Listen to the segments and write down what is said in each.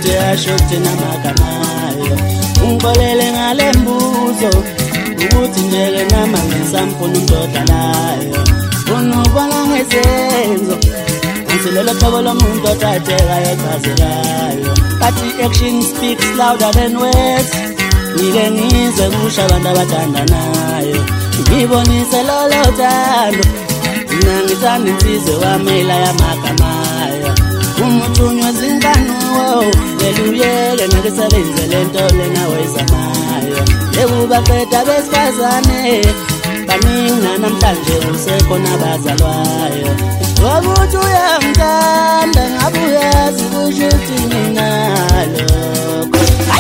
ukuthi asho thina magamayo ungixolele ngale mbuzo ukuthi njeke nama ngisamfuna umdodalayo unubona ngezenzo ansilelo hlobo lomuntu othathekayo ochazekayo bathi action speaks louder than words ngike ngizwe kusho abantu abathandanayo ngibonise lolo thando mina ngithanda insizwe wamela yamagamayo umuthunywa zinkanuwo leluyeke ngisebenze lento lena wezamayo yekubaqeda besifazane baningi namhlanje usekhona abazalwayo ukuthi uyangithanda ngabe uyazi kusho ukuthi mina lokho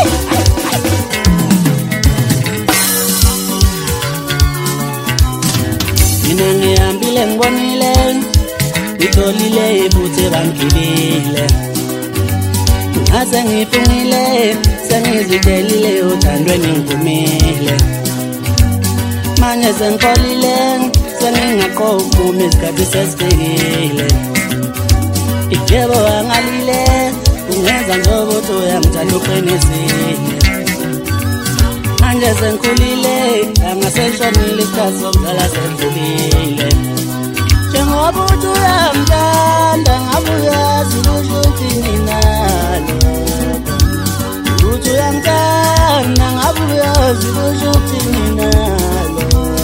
mina ngihambile ngibonile ngitholile futhi bangibile ase ngifungile sengizitshelile uthandweni ngivumile manje sengixolile sengingaqophuma isikhathi sesifikile ijebo angalile ungenza njengokuthi uyangithanda uqinisile manje sengikhulile angaseshonile isikhathi sokudlala sedlulile njengoba uthi uyangithanda ngabe uyazi kusho ukuthi ninalo uthi uyangithanda ngabe uyazi kusho ukuthi ninalo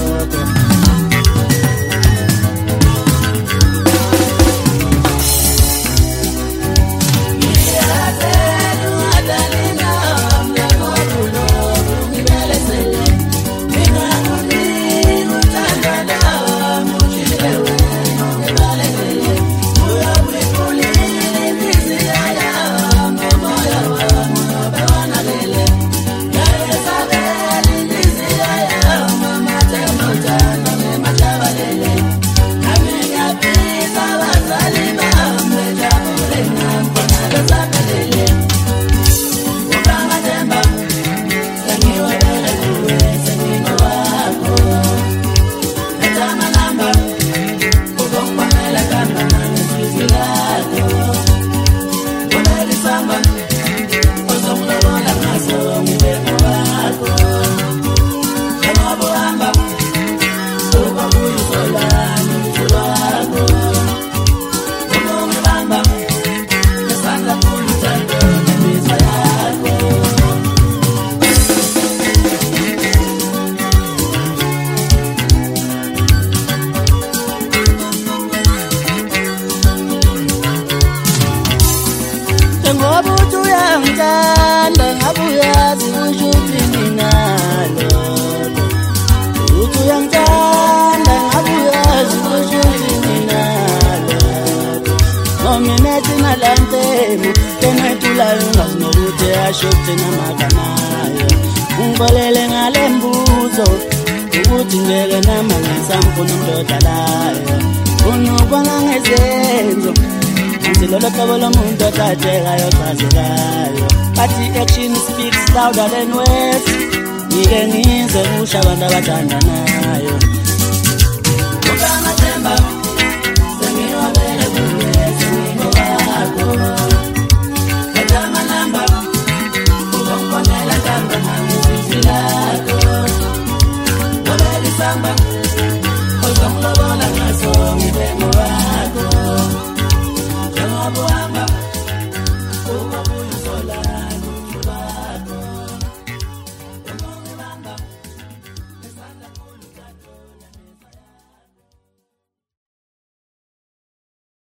ngoba uthi uyangithanda ngabe uyazi kusho ukuthi ninalo uthi uyangithanda ngabe uyazi kusho ukuthi ninalo nomina thina lantemu kenetulayo ungazi nokuthi asho thina magamayo ungixolele ngale mbuzo ukuthi njeke nama ngisamfuna umdodalayo unubona ngezenzo ansilolo hlobo lomuntu othathekayo ochazekayo bathi action speaks louder than words ngike ngizwe kusho abantu abathandanayo